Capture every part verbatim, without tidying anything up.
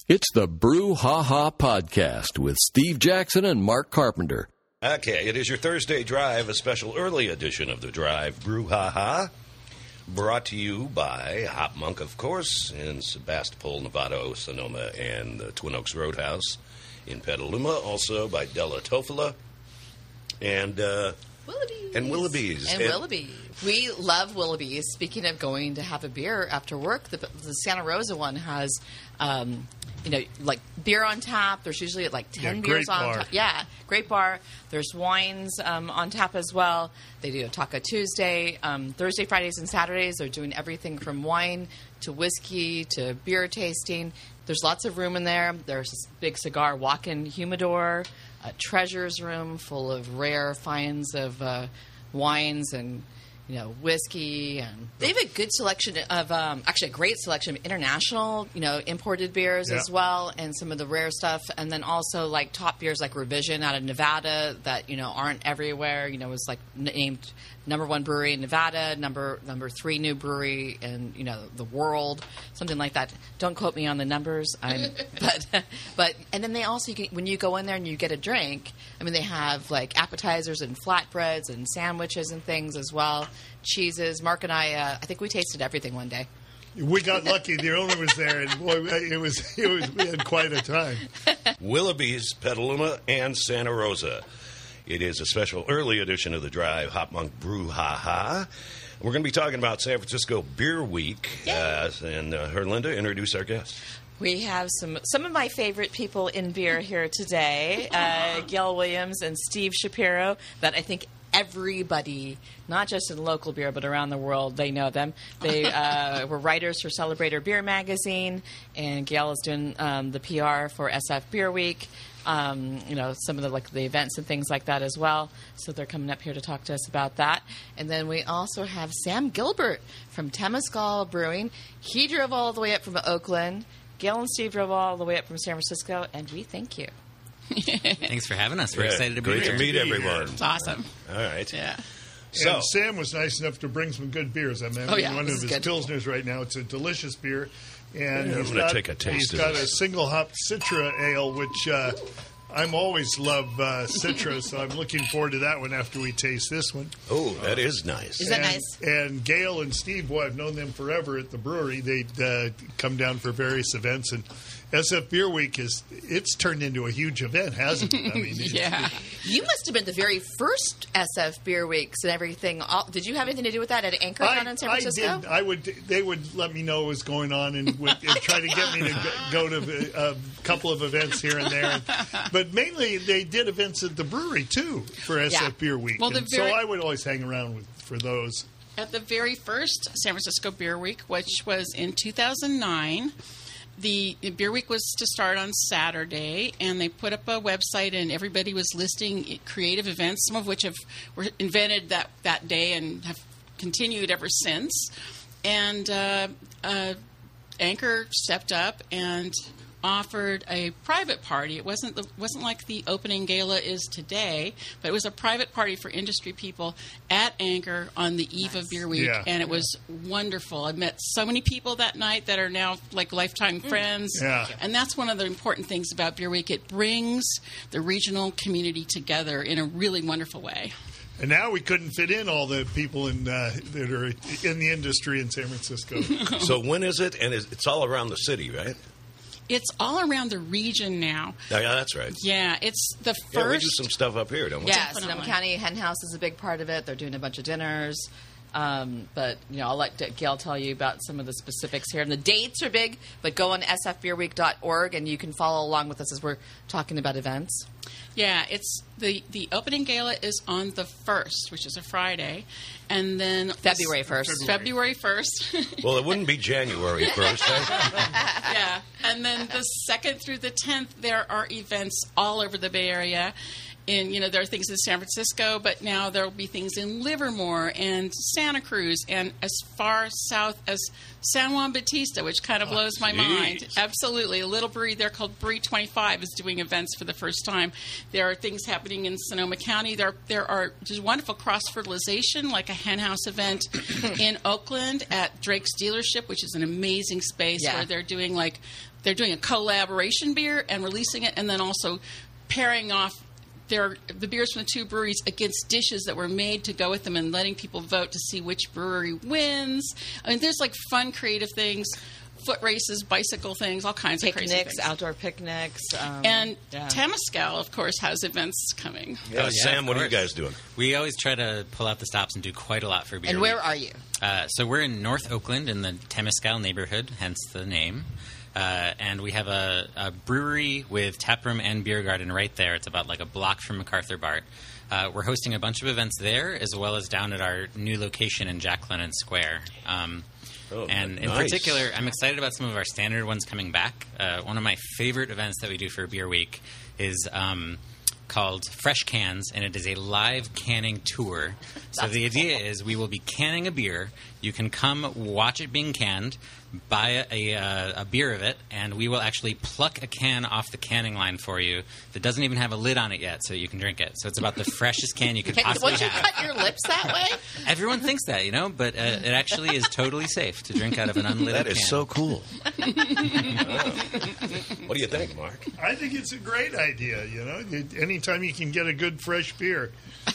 It's the Brew Ha Ha Podcast with Steve Jackson and Mark Carpenter. Okay, it is your Thursday Drive, a special early edition of the Drive Brew Ha Ha, brought to you by Hop Monk, of course, in Sebastopol, Nevada, Sonoma, and the Twin Oaks Roadhouse in Petaluma. Also by Della Tofola and uh, Willoughby's. And Willoughby's. And, and Willoughby's. We love Willoughby's. Speaking of going to have a beer after work, the, the Santa Rosa one has, um, you know, like beer on tap. There's usually like ten yeah, beers on bar. tap. Yeah, great bar. There's wines um, on tap as well. They do a Taco Tuesday. Um, Thursday, Fridays, and Saturdays, they're doing everything from wine to whiskey to beer tasting. There's lots of room in there. There's this big cigar walk-in humidor, a treasures room full of rare finds of uh, wines and, you know, whiskey. And they have a good selection of, um, actually a great selection of international, you know, imported beers yeah. as well, and some of the rare stuff. And then also like top beers like Revision out of Nevada that, you know, aren't everywhere. You know, was like named number one brewery in Nevada, number number three new brewery in, you know, the world, something like that. Don't quote me on the numbers. I'm, but but and then they also, you can, when you go in there and you get a drink, I mean, they have like appetizers and flatbreads and sandwiches and things as well, cheeses. Mark and I, uh, I think we tasted everything one day. We got lucky. The owner was there, and boy, it was it was we had quite a time. Willoughby's, Petaluma, and Santa Rosa. It is a special early edition of the Drive Hop Monk Brew Ha Ha. We're going to be talking about San Francisco Beer Week. Uh, and uh, Herlinda, introduce our guests. We have some some of my favorite people in beer here today, uh, Gail Williams and Steve Shapiro, that I think everybody, not just in local beer, but around the world, they know them. They uh, were writers for Celebrator Beer Magazine, and Gail is doing um, the P R for S F Beer Week. Um, you know, some of the like the events and things like that as well. So they're coming up here to talk to us about that. And then we also have Sam Gilbert from Temescal Brewing. He drove all the way up from Oakland. Gail and Steve drove all the way up from San Francisco, and we thank you. Thanks for having us. We're Yeah, excited to be great here. to meet Be everyone. here. It's awesome. All right. Yeah. So, And Sam was nice enough to bring some good beers. I'm having Oh, yeah, one this of is his good. Pilsners right now. It's a delicious beer. And Yeah, I'm he's gonna got, take a taste he's of got this. a single hop Citra ale, which uh, I'm always love uh, Citra, so I'm looking forward to that one after we taste this one. oh, that is nice. Is that and, nice? And Gail and Steve, boy, I've known them forever at the brewery. They'd uh, come down for various events, and S F Beer Week is it's turned into a huge event, hasn't it? I mean, it's- Yeah. You must have been the very first S F Beer Weeks and everything. All, did you have anything to do with that at Anchor down in San Francisco? I did. I would. They would let me know what was going on and, would, and try to get me to go, go to a, a couple of events here and there. But mainly, they did events at the brewery too for S F Yeah. Beer Week. Well, the And very- so I would always hang around with, for those. At the very first San Francisco Beer Week, which was in two thousand nine, the Beer Week was to start on Saturday, and they put up a website, and everybody was listing creative events, some of which have were invented that, that day and have continued ever since. And uh, uh, Anchor stepped up and offered a private party. It wasn't the, wasn't like the opening gala is today, but it was a private party for industry people at Anchor on the eve of Beer Week, Yeah. and it was wonderful. I met so many people that night that are now like lifetime friends, Yeah. and that's one of the important things about Beer Week. It brings the regional community together in a really wonderful way. And now we couldn't fit in all the people in uh, that are in the industry in San Francisco. So when is it? And it's it's all around the city, right? It's all around the region now. Yeah, yeah, that's right. Yeah, it's the first. Yeah, we do some stuff up here, don't we? Yeah, Definitely. Sonoma County Hen House is a big part of it. They're doing a bunch of dinners. Um, but, you know, I'll let Gail tell you about some of the specifics here. And the dates are big, but go on s f beer week dot org and you can follow along with us as we're talking about events. Yeah, it's the the opening gala is on the first, which is a Friday, and then February first. February first. Well, it wouldn't be January first. Yeah, and then the second through the tenth, there are events all over the Bay Area, in, you know, there are things in San Francisco, but now there will be things in Livermore and Santa Cruz and as far south as San Juan Bautista, which kind of blows my geez. mind. Absolutely. A little brewery there called Brewery twenty-five is doing events for the first time. There are things happening in Sonoma County. There, there are just wonderful cross-fertilization, like a hen house event in Oakland at Drake's Dealership, which is an amazing space Yeah. where they're doing like they're doing a collaboration beer and releasing it, and then also pairing off their the beers from the two breweries against dishes that were made to go with them, and letting people vote to see which brewery wins. I mean, there's like fun, creative things, foot races, bicycle things, all kinds of crazy Picnics, things. outdoor picnics. Um, And yeah. Temescal, of course, has events coming. Yeah, Oh, yeah, Sam, of what are you course. guys doing? We always try to pull out the stops and do quite a lot for beer. And where week. are you? Uh, so we're in North Oakland in the Temescal neighborhood, hence the name. Uh, and we have a, a brewery with taproom and beer garden right there. It's about like a block from MacArthur Bart. Uh, we're hosting a bunch of events there, as well as down at our new location in Jack London Square. Um, Oh, and in nice. particular, I'm excited about some of our standard ones coming back. Uh, one of my favorite events that we do for Beer Week is um, called Fresh Cans, and it is a live canning tour. So the idea is we will be canning a beer. You can come watch it being canned, buy a, a, a beer of it, and we will actually pluck a can off the canning line for you that doesn't even have a lid on it yet, so you can drink it. So it's about the freshest can you could Can, possibly won't you have. cut your lips that way? Everyone thinks that, you know, but uh, it actually is totally safe to drink out of an unlit That can. is so cool. What do you think, Mark? I think it's a great idea. You know, anytime you can get a good fresh beer.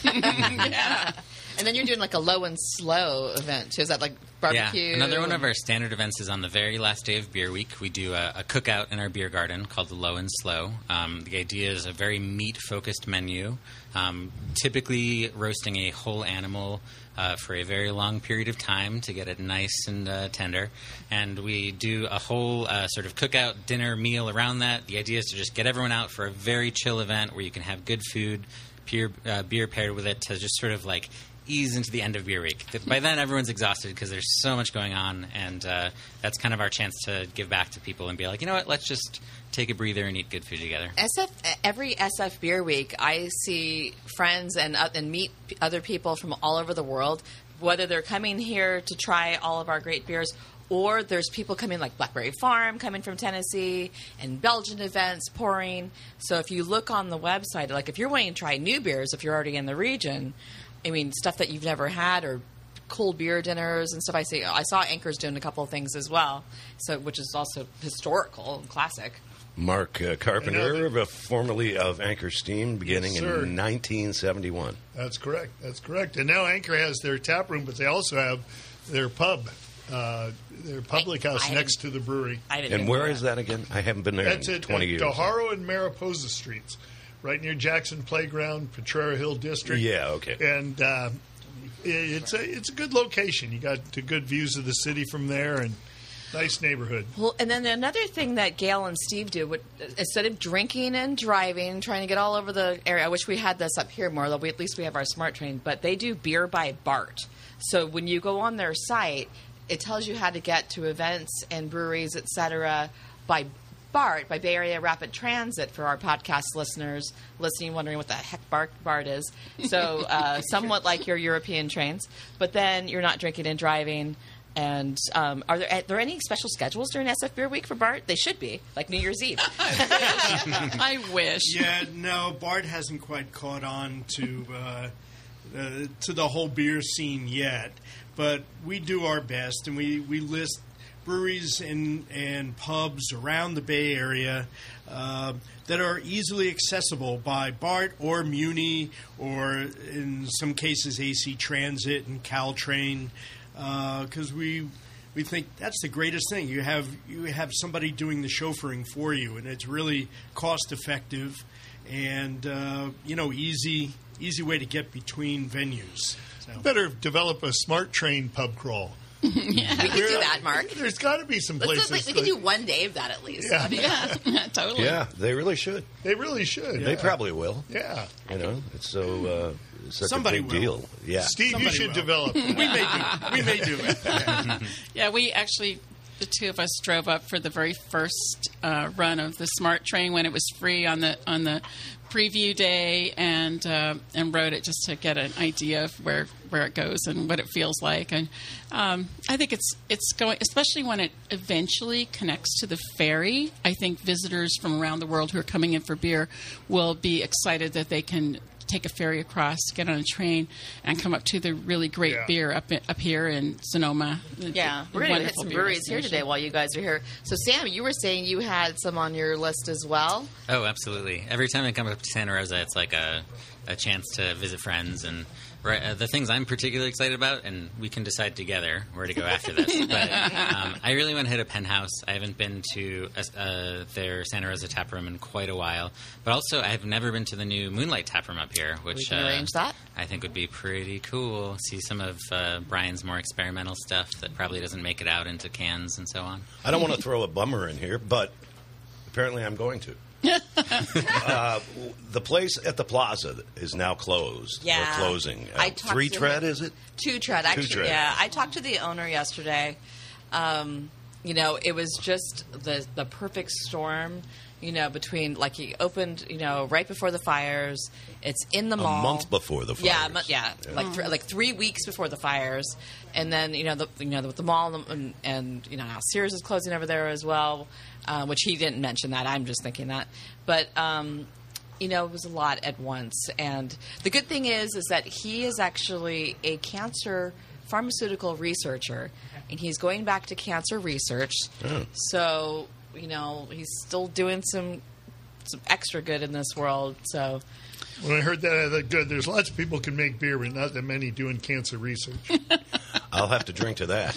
Yeah. And then you're doing like a low and slow event too. Is that like barbecue? Yeah, another one of our standard events is on the very last day of Beer Week. We do a, a cookout in our beer garden called the Low and Slow. Um, the idea is a very meat-focused menu, um, typically roasting a whole animal uh, for a very long period of time to get it nice and uh, tender. And we do a whole uh, sort of cookout dinner meal around that. The idea is to just get everyone out for a very chill event where you can have good food, beer, uh, beer paired with it to just sort of like ease into the end of Beer Week. By then, everyone's exhausted because there's so much going on, and uh, that's kind of our chance to give back to people and be like, you know what, let's just take a breather and eat good food together. S F every S F Beer Week, I see friends and uh, and meet p- other people from all over the world, whether they're coming here to try all of our great beers, or there's people coming like Blackberry Farm coming from Tennessee, and Belgian events pouring. So if you look on the website, like if you're wanting to try new beers, if you're already in the region, I mean, stuff that you've never had, or cool beer dinners and stuff. I see. I saw Anchor's doing a couple of things as well, so which is also historical and classic. Mark uh, Carpenter, uh, formerly of Anchor Steam, beginning Yes, sir. in nineteen seventy-one. That's correct. That's correct. And now Anchor has their tap room, but they also have their pub, uh, their public I- house I next to the brewery. I didn't And know where that. is that again? I haven't been there That's in at, twenty at years. Daharo and Mariposa Streets, right near Jackson Playground, Potrero Hill District. Yeah, okay. And uh, it- it's a it's a good location. You got the good views of the city from there, and nice neighborhood. Well, and then another thing that Gail and Steve do, would, instead of drinking and driving, trying to get all over the area, I wish we had this up here more, though we, at least we have our smart train, but they do beer by Bart. So when you go on their site, it tells you how to get to events and breweries, et cetera, by BART, by Bay Area Rapid Transit, for our podcast listeners listening, wondering what the heck BART, BART is. So uh, somewhat like your European trains, but then you're not drinking and driving. And um, are there, are there any special schedules during S F Beer Week for BART? They should be, like New Year's Eve. I wish. Yeah, no, Bart hasn't quite caught on to uh, uh, to the whole beer scene yet, but we do our best, and we, we list breweries and, and pubs around the Bay Area uh, that are easily accessible by BART or Muni, or in some cases A C Transit and Caltrain, because uh, we we think that's the greatest thing. You have you have somebody doing the chauffeuring for you, and it's really cost effective and uh, you know easy easy way to get between venues. So. Better develop a smart train pub crawl. We could do that, Mark. There's got to be some Let's places. do, we could that- do one day of that at least. Yeah. Yeah, totally. Yeah, they really should. They really should. They probably will. Yeah. You know, it's so uh, such Somebody a big will. deal. Yeah. Steve, Somebody you should will. develop. We may do we may do it. Yeah, we actually the two of us drove up for the very first uh, run of the SMART train when it was free on the on the preview day, and uh, and rode it just to get an idea of where, where it goes and what it feels like. And um, I think it's it's going, especially when it eventually connects to the ferry. I think visitors from around the world who are coming in for beer will be excited that they can take a ferry across, get on a train, and come up to the really great Yeah. beer up up here in Sonoma. Yeah, The we're going to hit wonderful some beer breweries here destination. today while you guys are here. So, Sam, you were saying you had some on your list as well. Oh, absolutely. Every time I come up to Santa Rosa, it's like a, a chance to visit friends. And right, uh, the things I'm particularly excited about, and we can decide together where to go after this. But um, I really want to hit a Penthouse. I haven't been to uh, their Santa Rosa tap room in quite a while. But also, I've never been to the new Moonlight tap room up here, which We can uh, arrange that. I think would be pretty cool. See some of uh, Brian's more experimental stuff that probably doesn't make it out into cans and so on. I don't want to throw a bummer in here, but apparently I'm going to. uh, the place at the plaza is now closed. Yeah. Or closing. I Uh, talked three to tread, him. is it? Two tread, actually. tread. Yeah, I talked to the owner yesterday. Um, you know, it was just the the perfect storm. You know, between like he opened, you know, right before the fires. It's in the A mall. month before the Yeah, fires. mo- yeah, Yeah. like th- like three weeks before the fires, and then you know the you know the, the mall and, and you know now Sears is closing over there as well, uh, which he didn't mention that. I'm just thinking that, but. Um, You know, it was a lot at once. And the good thing is, is that he is actually a cancer pharmaceutical researcher, and he's going back to cancer research. Oh. So, you know, he's still doing some some extra good in this world. So, When I heard that, I thought, good. There's lots of people can make beer, but not that many doing cancer research. I'll have to drink to that.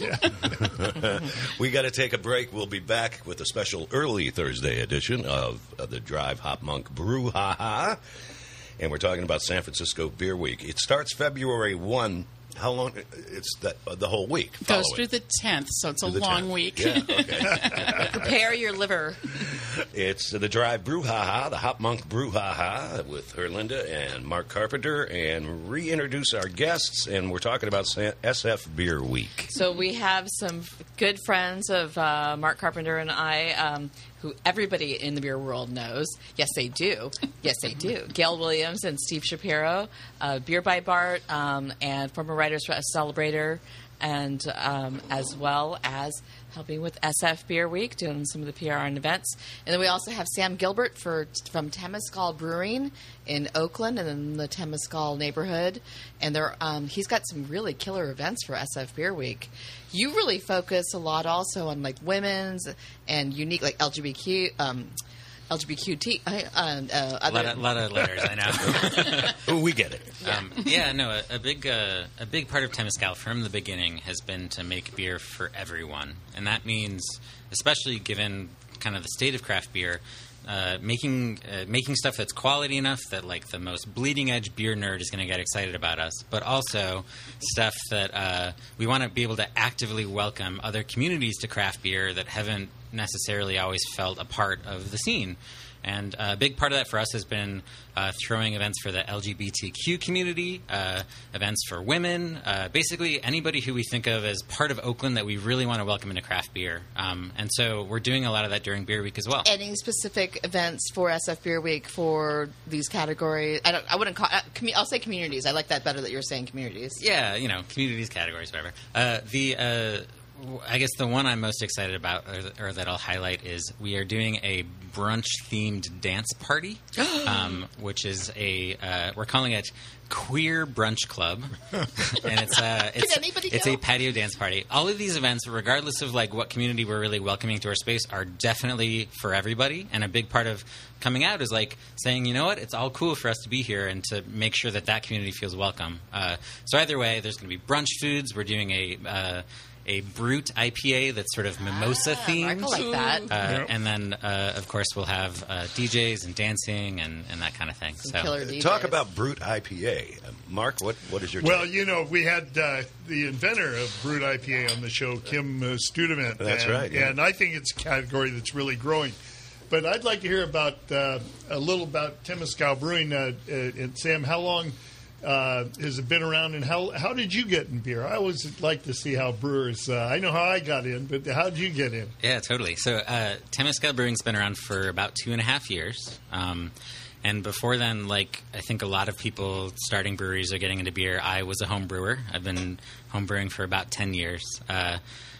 We got to take a break. We'll be back with a special early Thursday edition of, of the Drive Hop Monk Brew Ha Ha. And we're talking about San Francisco Beer Week. It starts February first. How long? It's the, uh, the whole week. Goes following. through the tenth, so it's a Through the long tenth. week. Yeah, okay. prepare your liver. It's the Drive Brew Ha Ha, the Hop Monk Brew Ha Ha with Herlinda and Mark Carpenter, and reintroduce our guests. And we're talking about S F Beer Week. So we have some good friends of uh, Mark Carpenter and I, um, who everybody in the beer world knows. Yes, they do. Yes, they do. Gail Williams and Steve Shapiro, uh, Beer by Bart, um, and former Writers Celebrator, and um, as well as helping with S F Beer Week, doing some of the P R and events. And then we also have Sam Gilbert for from Temescal Brewing in Oakland and in the Temescal neighborhood. And they're, um, he's got some really killer events for S F Beer Week. You really focus a lot also on like women's and unique, like L G B T Q. Um, L G B T Q, uh, uh, A other, lot of, lot of letters, I know. Oh, we get it. Um, yeah, no, a, a big uh, a big part of Temescal from the beginning has been to make beer for everyone, and that means, especially given kind of the state of craft beer, uh, making uh, making stuff that's quality enough that like the most bleeding edge beer nerd is going to get excited about us, but also stuff that uh, we want to be able to actively welcome other communities to craft beer that haven't necessarily always felt a part of the scene. And a big part of that for us has been uh, throwing events for the L G B T Q community, uh, events for women, uh, basically anybody who we think of as part of Oakland that we really want to welcome into craft beer. Um, and so we're doing a lot of that during Beer Week as well. any specific events for S F Beer Week for these categories? I don't. I wouldn't call. Uh, commu- I'll say communities. I like that better that you're saying communities. Yeah, you know, communities, categories, whatever. Uh, the uh, w- I guess the one I'm most excited about, or, or that I'll highlight, is we are doing a brunch-themed dance party, um, which is a uh, we're calling it Queer Brunch Club, and it's uh, it's anybody it's go? a patio dance party. All of these events, regardless of like what community we're really welcoming to our space, are definitely for everybody. And a big part of coming out is like saying, you know what, it's all cool for us to be here and to make sure that that community feels welcome. Uh, so either way, there's going to be brunch foods. We're doing a uh, a Brute I P A that's sort of mimosa Ah, themed. Mark will like that. Uh, Yep. And then, uh, of course, we'll have uh, D Js and dancing and, and that kind of thing. Some so, killer D Js. Talk about Brute I P A. Uh, Mark, what, what is your Well, take? you know, we had uh, the inventor of Brute I P A on the show, Kim uh, Studement. That's and, right, yeah. And I think it's a category that's really growing. But I'd like to hear about uh, a little about Temescal Brewing. Uh, uh, and Sam, how long uh, has been around. And how how did you get in beer? I always like to see how brewers. Uh, I know how I got in, but how did you get in? Yeah, totally. So uh, Temescal Brewing's been around for about two and a half years. Um, And before then, like, I think a lot of people starting breweries or getting into beer, I was a home brewer. I've been home brewing for about ten years. Uh,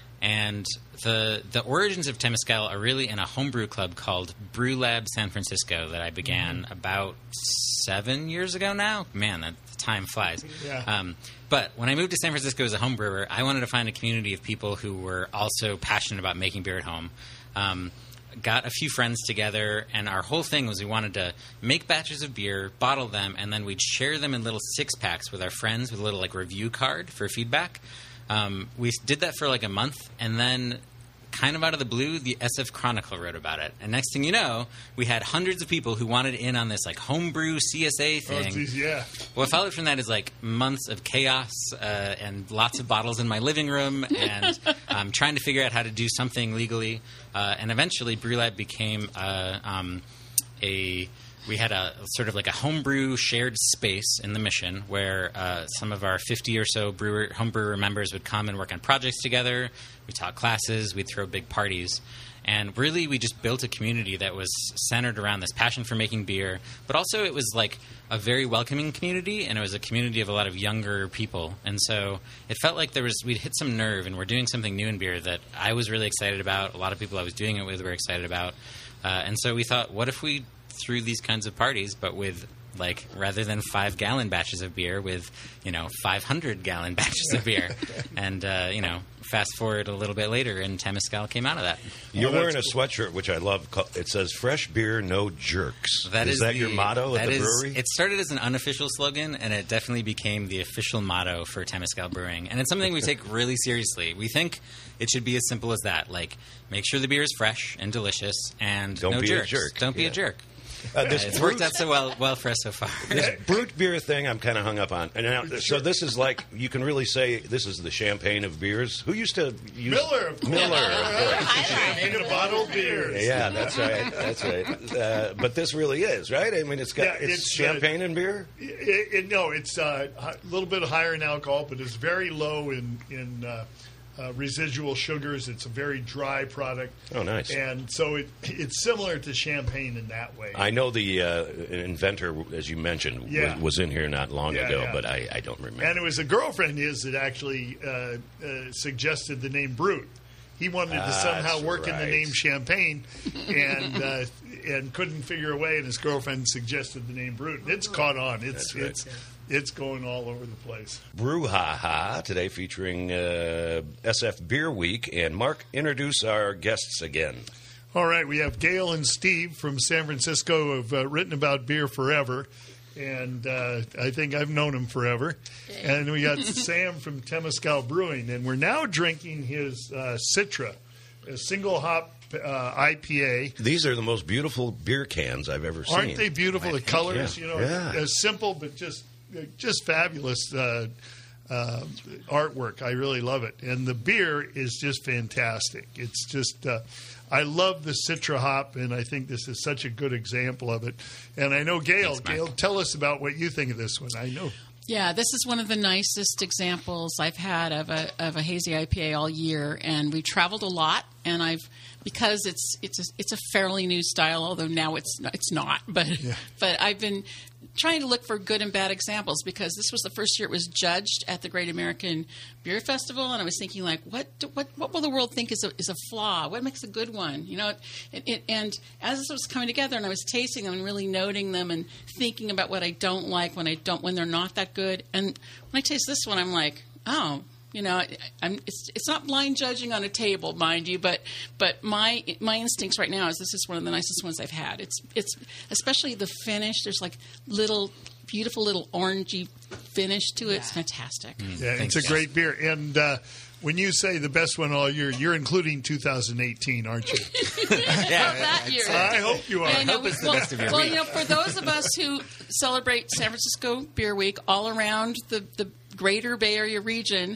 and the the origins of Temescal are really in a homebrew club called Brew Lab San Francisco that I began mm-hmm. about seven years ago now. Man, that time flies. Yeah. Um, but when I moved to San Francisco as a home brewer, I wanted to find a community of people who were also passionate about making beer at home. Um, got a few friends together, and our whole thing was we wanted to make batches of beer, bottle them, and then we'd share them in little six-packs with our friends with a little, like, review card for feedback. Um, we did that for, like, a month, and then kind of out of the blue, the S F Chronicle wrote about it. And next thing you know, we had hundreds of people who wanted in on this, like, homebrew C S A thing. Oh, geez, yeah. What followed from that is, like, months of chaos uh, and lots of bottles in my living room and um, trying to figure out how to do something legally. Uh, and eventually, Brew Lab became uh, um, a... We had a sort of like a homebrew shared space in the Mission where uh, some of our fifty or so brewer, homebrewer members would come and work on projects together. We taught classes. We'd throw big parties. And really, we just built a community that was centered around this passion for making beer. But also, it was like a very welcoming community, and it was a community of a lot of younger people. And so it felt like there was we'd hit some nerve, and we're doing something new in beer that I was really excited about. A lot of people I was doing it with were excited about. Uh, and so we thought, what if we through these kinds of parties, but with, like, rather than five-gallon batches of beer, with, you know, five hundred gallon batches of beer. And, uh, you know, fast forward a little bit later, and Temescal came out of that. You're wearing a sweatshirt, which I love. It says, fresh beer, no jerks. That is, is that the, your motto at the is, brewery? It started as an unofficial slogan, and it definitely became the official motto for Temescal Brewing. And it's something we take really seriously. We think it should be as simple as that. Like, make sure the beer is fresh and delicious, and Don't no be jerks. a jerk. Don't be Yeah. a jerk. Uh, this It's brute, worked out so well, well for us so far. this brute beer thing I'm kind of hung up on. And now, so this is like, you can really say this is the champagne of beers. Who used to use... Miller, of course. Miller. Champagne and a bottle of beers. Yeah, that's right. That's right. Uh, but this really is, right? I mean, it's got Yeah, it's, it's, champagne uh, and beer. It, it, no, it's uh, a little bit higher in alcohol, but it's very low in in uh, uh, residual sugars. It's a very dry product. Oh, nice. And so it it's similar to champagne in that way. I know the uh, inventor, as you mentioned, Yeah. was, was in here not long Yeah, ago, yeah. but I, I don't remember. And it was a girlfriend of his that actually uh, uh, suggested the name Brute. He wanted to That's somehow work in the right. name Champagne, and uh, and couldn't figure a way. And his girlfriend suggested the name Brute. And it's caught on. It's That's right. it's it's going all over the place. Brew Ha Ha today featuring uh, S F Beer Week. And Mark, introduce our guests again. All right, we have Gail and Steve from San Francisco who have uh, written about beer forever. And uh, I think I've known him forever. And we got Sam from Temescal Brewing. And we're now drinking his uh, Citra, a single hop uh, I P A. These are the most beautiful beer cans I've ever seen. Aren't they beautiful? The colors, yeah. you know, Yeah. uh, simple but just just fabulous uh, uh, artwork. I really love it. And the beer is just fantastic. It's just, uh, I love the Citra hop, and I think this is such a good example of it. And I know, Gail, Thanks, Mark. Gail, tell us about what you think of this one. I know. Yeah, this is one of the nicest examples I've had of a of a hazy I P A all year, and we've traveled a lot. And I've because it's it's a, it's a fairly new style, although now it's not, it's not. But Yeah. but I've been trying to look for good and bad examples because this was the first year it was judged at the Great American Beer Festival, and I was thinking like, what do, what what will the world think is a is a flaw? What makes a good one? You know, it, it, and as this was coming together, and I was tasting them and really noting them and thinking about what I don't like when I don't when they're not that good. And when I taste this one, I'm like, oh. You know, I'm, it's it's not blind judging on a table, mind you, but but my my instincts right now is this is one of the nicest ones I've had. It's it's especially the finish. There's like little beautiful little orangey finish to it. It's fantastic. Yeah, Thanks, it's a guys. great beer. And uh, when you say the best one all year, you're including two thousand eighteen, aren't you? Yeah, that year. I hope you are. I know. hope it's the well, best of your well, week. you know, for those of us who celebrate San Francisco Beer Week all around the, the greater Bay Area region,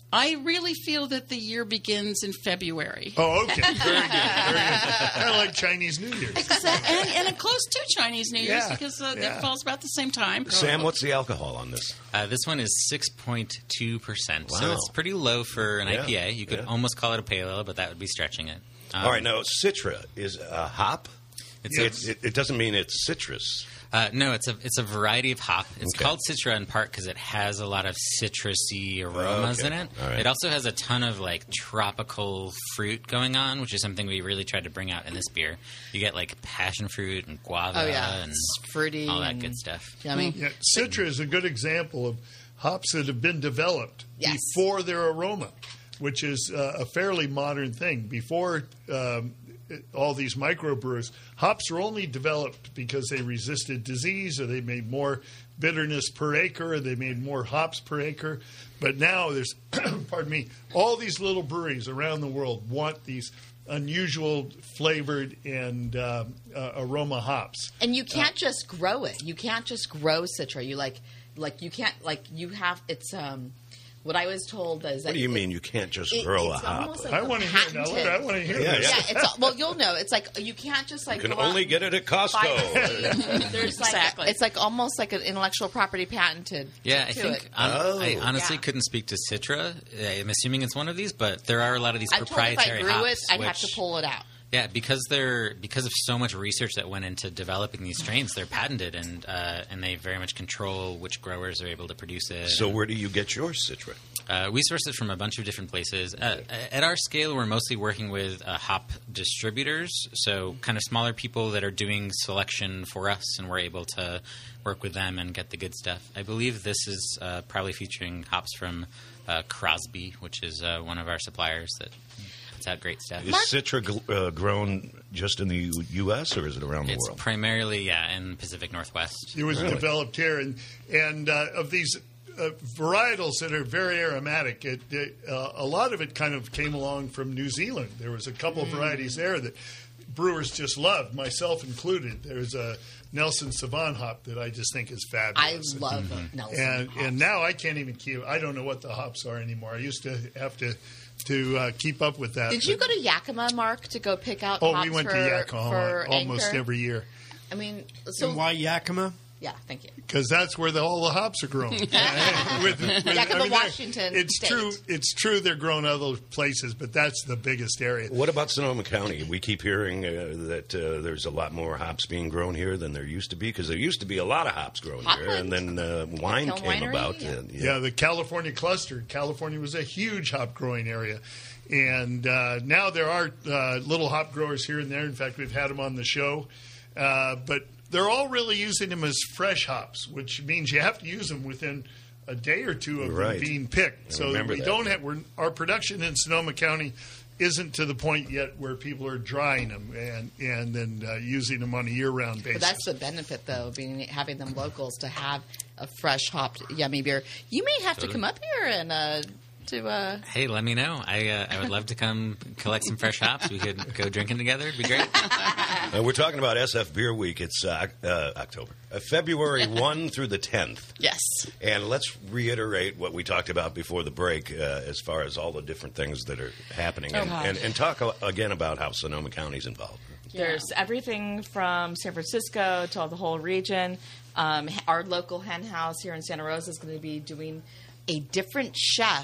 I really feel that the year begins in February. Oh, okay. Very good. Very good. Kind of like Chinese New Year's. Exactly. And, and close to Chinese New Year's Yeah, because uh, yeah. it falls about the same time. Sam, what's the alcohol on this? Uh, this one is six point two percent, so Wow. it's pretty low for an Yeah, I P A. You could yeah. almost call it a pale ale, but that would be stretching it. Um, All right, now Citra is a hop. It's It, a- it, it doesn't mean it's citrus. Uh, no, it's a it's a variety of hop. It's Okay. called Citra in part because it has a lot of citrusy aromas Okay. in it. All right. It also has a ton of like tropical fruit going on, which is something we really tried to bring out in this beer. You get like passion fruit and guava Oh, yeah. and It's fruity all that and good stuff. Yummy. Yeah, Citra is a good example of hops that have been developed Yes. before their aroma, which is uh, a fairly modern thing. Before um, it- all these microbrewers, hops were only developed because they resisted disease or they made more bitterness per acre or they made more hops per acre. But now there's, pardon me, all these little breweries around the world want these unusual flavored and um, uh, aroma hops. And you can't just grow it. You can't just grow Citra. You like, like you can't like you have. It's um, what I was told is that What do you it- mean you can't just it- grow a it's hop? almost like I a want to hear now. patented- I want to hear Yeah, this. Yeah, it's all, well, you'll know. It's like you can't just like You can go out only and get it at buy Costco. the seeds. There's like Exactly. it's like almost like an intellectual property patented. Yeah, I to think it. hon- Oh. I honestly Yeah. couldn't speak to Citra. I'm assuming it's one of these, but there are a lot of these I'm told if I proprietary grew hops. it, I'd have which- to pull it out. Yeah, because they're because of so much research that went into developing these strains, they're patented and uh, and they very much control which growers are able to produce it. So where do you get your Citra? Uh, we source it from a bunch of different places. Uh, at our scale, we're mostly working with uh, hop distributors, so kind of smaller people that are doing selection for us, and we're able to work with them and get the good stuff. I believe this is uh, probably featuring hops from uh, Crosby, which is uh, one of our suppliers that puts out great stuff. Is Citra gl- uh, grown just in the U- U.S. or is it around the It's world? primarily, yeah, in Pacific Northwest. It was Really? developed here, and and uh, of these uh, varietals that are very aromatic, it, it, uh, a lot of it kind of came along from New Zealand. There was a couple of varieties there that brewers just loved, myself included. There's a Nelson Sauvin hop that I just think is I fabulous. love Mm-hmm. Nelson. and hops. and now I can't even keep. I don't know what the hops are anymore. I used to have to to uh, keep up with that. Did you but- go to Yakima, Mark, to go pick out? Oh, hops we went for, to Yakima for almost Anchor? every year I mean, so And why Yakima? yeah, thank you. because that's where the, all the hops are grown. with, with, Yakima, they're- Washington It's State. true. It's true. They're grown other places, but that's the biggest area. What about Sonoma County? We keep hearing uh, that uh, there's a lot more hops being grown here than there used to be, because there used to be a lot of hops grown here, and then uh, wine Hill came Winery, about. yeah. and- Yeah, the California cluster. California was a huge hop growing area. And uh, now there are uh, little hop growers here and there. In fact, we've had them on the show. Uh, but they're all really using them as fresh hops, which means you have to use them within a day or two of Right. them being picked. I So remember we that. don't have we're, our production in Sonoma County isn't to the point yet where people are drying them and and then uh, using them on a year-round basis. But that's the benefit, though, being having them locals to have a fresh hopped yummy beer. You may have to come up here and uh, to. Uh, Hey, let me know. I uh, I would love to come collect some fresh hops. We could go drinking together. It'd be great. Uh, we're talking about S F Beer Week. It's uh, uh, October, uh, February first through the tenth. yes. And let's reiterate what we talked about before the break uh, as far as all the different things that are happening, and, God. and, and talk a- again about how Sonoma County's involved. There's everything from San Francisco to the whole region. Um, our local hen house here in Santa Rosa is going to be doing a different chef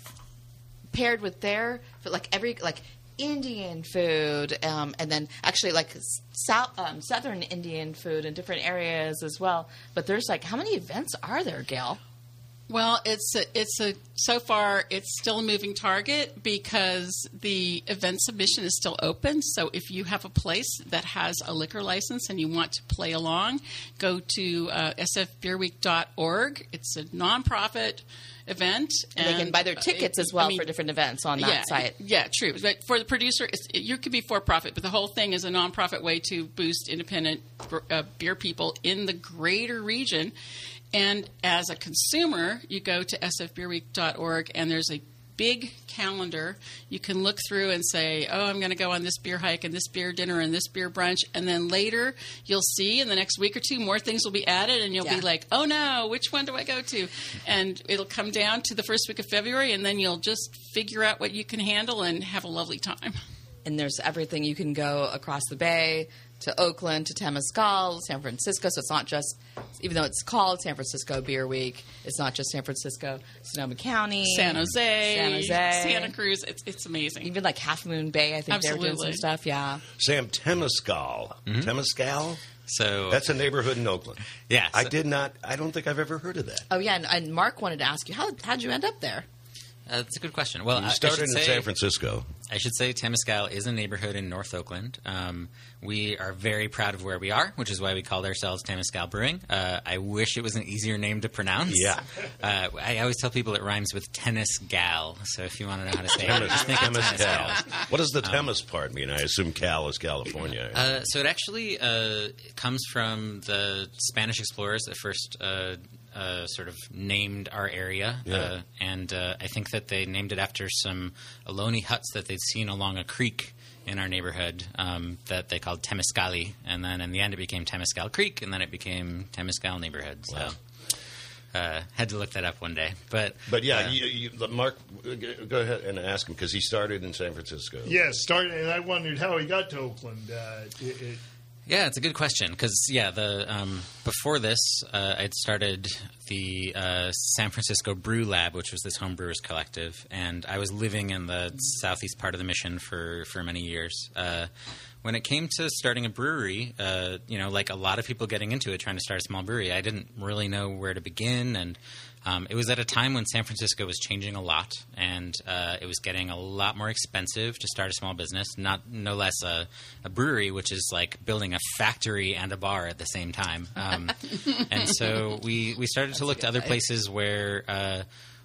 paired with their like every like Indian food, um, and then actually like south um, southern Indian food in different areas as well. But there's like how many events are there, Gail? Well, it's a, it's a so far it's still a moving target because the event submission is still open. So if you have a place that has a liquor license and you want to play along, go to uh, s f beer week dot org. It's a nonprofit event, And they can buy their uh, tickets it- as well I mean, for different events on that yeah, site. Yeah, true. But for the producer, it's, it, you could be for profit, but the whole thing is a nonprofit way to boost independent uh, beer people in the greater region. And as a consumer, you go to s f beer week dot org, and there's a big calendar. You can look through and say, oh, I'm going to go on this beer hike and this beer dinner and this beer brunch. And then later you'll see in the next week or two more things will be added, and you'll Yeah. be like, oh, no, which one do I go to? And it'll come down to the first week of February, and then you'll just figure out what you can handle and have a lovely time. And there's everything. You can go across the bay to Oakland, to Temescal, San Francisco. So it's not just, even though it's called San Francisco Beer Week, it's not just San Francisco, Sonoma County, San Jose, San Jose, Santa Cruz. It's, it's amazing. even like Half Moon Bay. I think they were doing some Absolutely. stuff. Yeah. Sam, Temescal. Temescal? So That's a neighborhood in Oakland. Yeah, I so- did not, I don't think I've ever heard of that. Oh yeah, and, and Mark wanted to ask you how how'd you end up there? uh, that's a good question. Well, You I- I started should in say- San Francisco. I should say Temescal is a neighborhood in North Oakland. Um, we are very proud of where we are, which is why we called ourselves Temescal Brewing. Uh, I wish it was an easier name to pronounce. Yeah. Uh, I always tell people it rhymes with tennis gal. So if you want to know how to say it, Temes- just think of Temescal. Temescal. What does the Temes part mean? I assume Cal is California. Uh, so it actually uh, comes from the Spanish explorers that first uh, uh, sort of named our area. Yeah. Uh, and uh, I think that they named it after some Ohlone huts that they'd seen along a creek in our neighborhood um, that they called Temescali. And then in the end it became Temescal Creek, and then it became Temescal Neighborhood. So Wow. uh, had to look that up one day. But But yeah, uh, you, you, Mark, go ahead and ask him because he started in San Francisco. Yes, started, and I wondered how he got to Oakland. Uh, it, it, Yeah, it's a good question because yeah, the um, before this, uh, I'd started the uh, San Francisco Brew Lab, which was this home brewers collective, and I was living in the southeast part of the Mission for for many years. Uh, when it came to starting a brewery, uh, you know, like a lot of people getting into it, trying to start a small brewery, I didn't really know where to begin, and um, it was at a time when San Francisco was changing a lot, and uh, it was getting a lot more expensive to start a small business. Not no less a, a brewery, which is like building a factory and a bar at the same time. Um, and so we we started to look to other places where. Uh,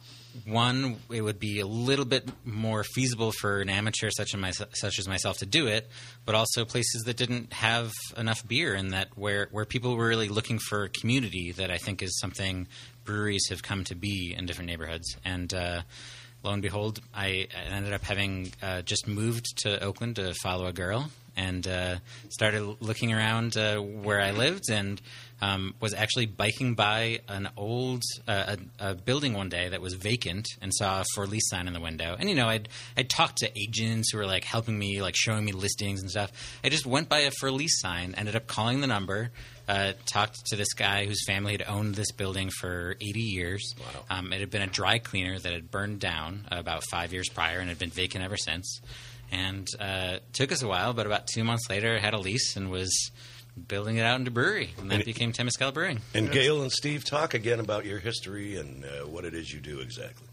One, it would be a little bit more feasible for an amateur such as, my, such as myself to do it, but also places that didn't have enough beer, and that where, where people were really looking for community, that I think is something breweries have come to be in different neighborhoods. And uh, lo and behold, I ended up having uh, just moved to Oakland to follow a girl, and uh, started looking around uh, where I lived, and um, was actually biking by an old uh, a, a building one day that was vacant, and saw a for lease sign in the window. And you know, I'd I'd talked to agents who were like helping me, like showing me listings and stuff. I just went by a for lease sign, ended up calling the number. Uh, talked to this guy whose family had owned this building for eighty years. Wow. Um, it had been a dry cleaner that had burned down about five years prior and had been vacant ever since. And uh, took us a while, but about two months later, I had a lease and was building it out into brewery, and that And it- became Temescal Brewing. And Gail and Steve, talk again about your history and uh, what it is you do exactly.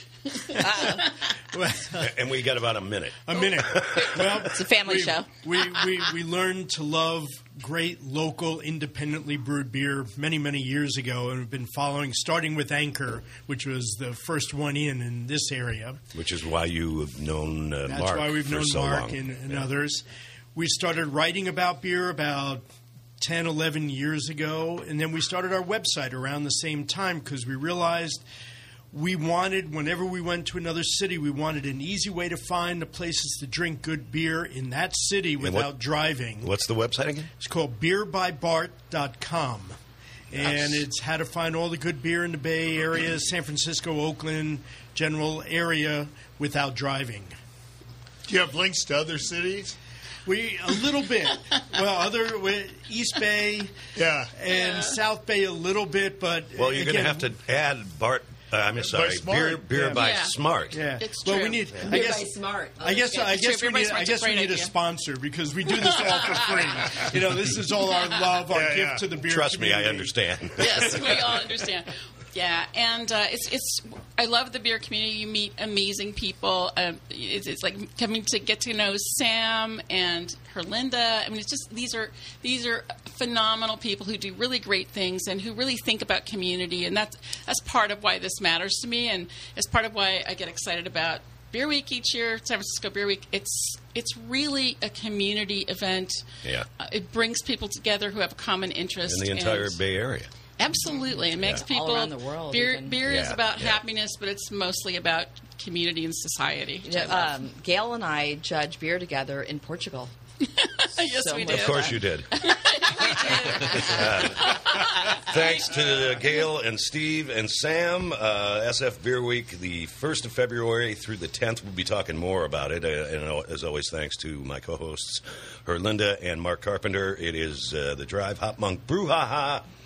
And we got about a minute. A minute. Well, It's a family we, show. We, we we learned to love great local independently brewed beer many many years ago, and have been following, starting with Anchor, which was the first one in in this area. Which is why you have known uh, That's Mark why we've for known so Mark long. and, and Yeah. others. We started writing about beer about ten, eleven years ago, and then we started our website around the same time because we realized we wanted, whenever we went to another city, we wanted an easy way to find the places to drink good beer in that city what- without driving. What's the website again? It's called beer by bart dot com. And Nice. it's how to find all the good beer in the Bay Area, San Francisco, Oakland, general area without driving. do you have links to other cities? We a little bit. Well, other we- East Bay Yeah. and South Bay a little bit, but Well, you're going to again, have to add Bart. Uh, I'm sorry, Smart, beer, beer yeah. by Yeah. Smart. Yeah, It's well, true. we need. I Beer guess. by Smart. I guess. Yeah, I it's guess true. we Beer by need. I Smart's a guess we great need a idea. sponsor because we do this all for free. You know, this is all our love, our Yeah, gift yeah. to the beer. Trust me, I community. understand. Yes, we all understand. Yeah, and uh, it's it's. I love the beer community. You meet amazing people. Um, it's, it's like coming to get to know Sam and Herlinda. I mean, it's just these are these are phenomenal people who do really great things and who really think about community, and that's that's part of why this matters to me, and it's part of why I get excited about Beer Week each year, San Francisco Beer Week. It's it's really a community event. Yeah. Uh, it brings people together who have a common interest In the entire and- Bay Area. Absolutely, it makes Yeah. people. All around the world, Beer, even. beer is Yeah, about yeah. happiness, but it's mostly about community and society. You know, um, Gail and I judge beer together in Portugal. Yes, so we much did. Of course you did. Thanks to Gail and Steve and Sam. Uh, S F Beer Week, the first of February through the tenth. We'll be talking more about it. Uh, and as always, thanks to my co-hosts, Herlinda and Mark Carpenter. It is uh, The Drive, Hop Monk, Brew Ha Ha.